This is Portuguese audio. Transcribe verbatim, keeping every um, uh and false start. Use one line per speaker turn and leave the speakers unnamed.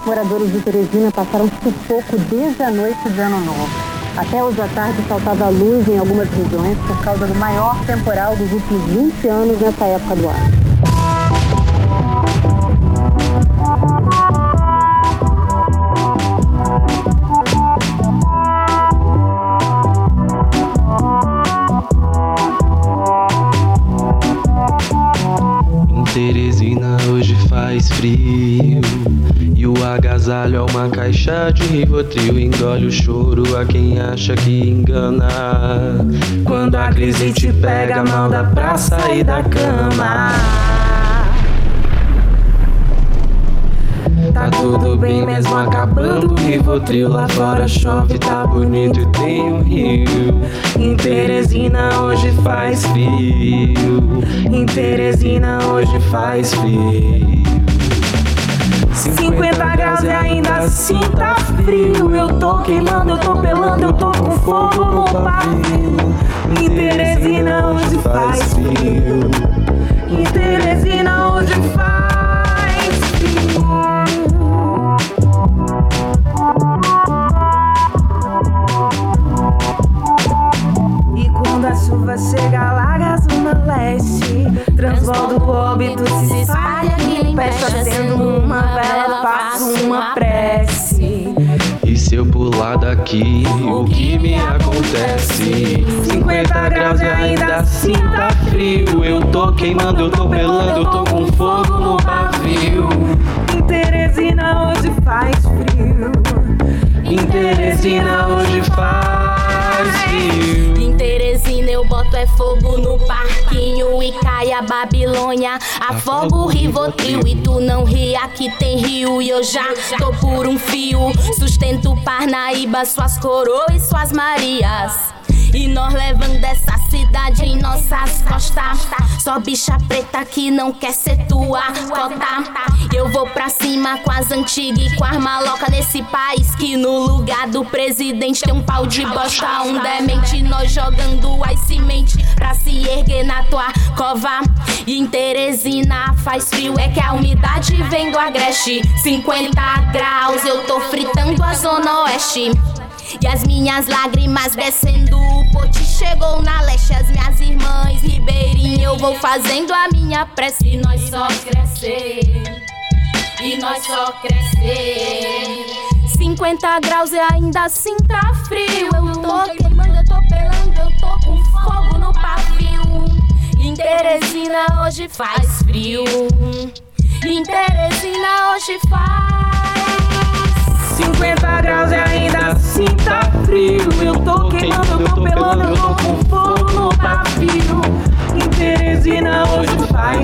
Moradores de Teresina passaram sufoco desde a noite de Ano Novo. Até hoje à tarde faltava luz em algumas regiões por causa do maior temporal dos últimos vinte anos nessa época do ano.
Teresina hoje faz frio e o agasalho é uma caixa de Rivotril. Engole o choro a quem acha que engana. Quando a crise te pega, mal dá pra sair da cama. Tá tudo bem mesmo acabando o Rivotril. Lá fora chove, tá bonito e tem um rio. Em Teresina hoje faz frio. Em Teresina hoje faz frio. cinquenta graus e ainda assim tá frio. Eu tô queimando, eu tô pelando, eu tô com fogo no pavio. Em Teresina hoje faz frio. Em Teresina hoje faz frio. E quando a chuva chega, alaga a zona leste. Transborda o óbito, se espalha aqui, fecha acendo uma vela, faço uma prece. E se eu pular daqui, o que me acontece? cinquenta graus e ainda assim tá frio. Eu tô queimando, eu tô pelando, eu tô com fogo no pavio. Em Teresina hoje faz frio. Em Teresina hoje faz frio.
Em Teresina eu boto é fogo no parquinho e cai a Babilônia. Afogo o Rivotril e tu não ri, aqui tem rio e eu já tô por um fio. Sustento Parnaíba, suas coroas e suas Marias. E nós levando essa cidade em nossas costas. Só bicha preta que não quer ser tua cota. Eu vou pra cima com as antigas e com as malocas nesse país que no lugar do presidente tem um pau de bosta, um demente. Nós jogando as sementes pra se erguer na tua cova. E em Teresina faz frio, é que a umidade vem do agreste. cinquenta graus, eu tô fritando a zona oeste. E as minhas lágrimas descendo, o pote chegou na leste. As minhas irmãs ribeirinhas, eu vou fazendo a minha prece. E nós só crescer, e nós só crescer. cinquenta graus e ainda assim tá frio. Eu tô queimando, eu tô pelando, eu tô com fogo no pavio. Em Teresina hoje faz frio. Em Teresina hoje faz
cinquenta graus e ainda assim tá frio. Eu tô queimando, eu tô pelando, eu tô com fogo no pavio. Em Teresina hoje faz